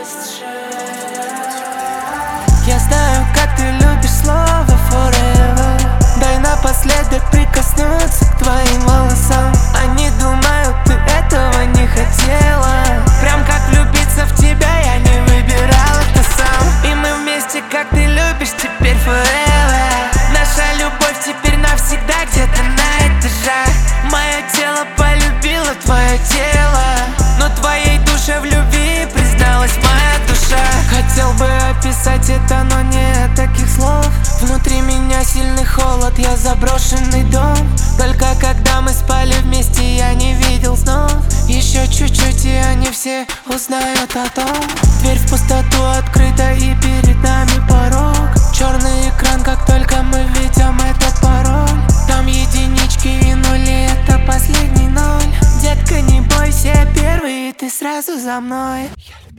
Я знаю, как ты любишь слово forever. Дай напоследок прикоснуться к твоим волосам. Они думают, ты этого не хотела. Прям как влюбиться в тебя я не выбирал это сам. И мы вместе, как ты любишь, теперь forever. Наша любовь теперь навсегда где-то на этажах. Мое тело полюбило твое тело, но твоей душе в любви призналась моя душа. Хотел бы описать это, но нет таких слов. Внутри меня сильный холод, я заброшенный дом. Только когда мы спали вместе, я не видел снов. Еще чуть-чуть, и они все узнают о том. Дверь в пустоту открыта, и перед нами порог. Черный экран, как только мы видим этот пароль. Там единички и нули, это последний ноль. Детка, не бойся, первый, ты сразу за мной.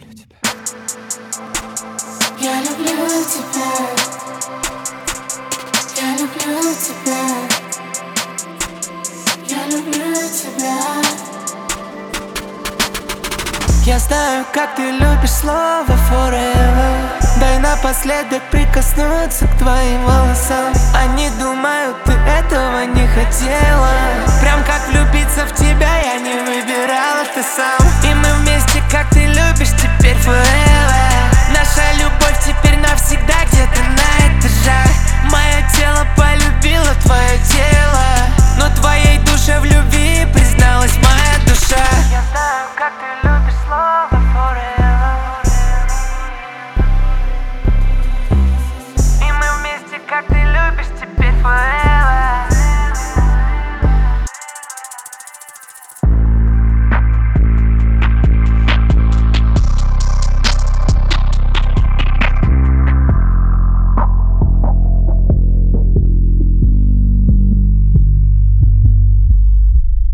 Я люблю тебя. Я люблю тебя. Я люблю тебя. Я знаю, как ты любишь слово forever. Дай напоследок прикоснуться к твоим волосам. Они думают, ты этого не хотела. Прям как влюбиться в тебя я не выбирал это сам. И мы вместе, как ты любишь, теперь forever. Наша любовь теперь навсегда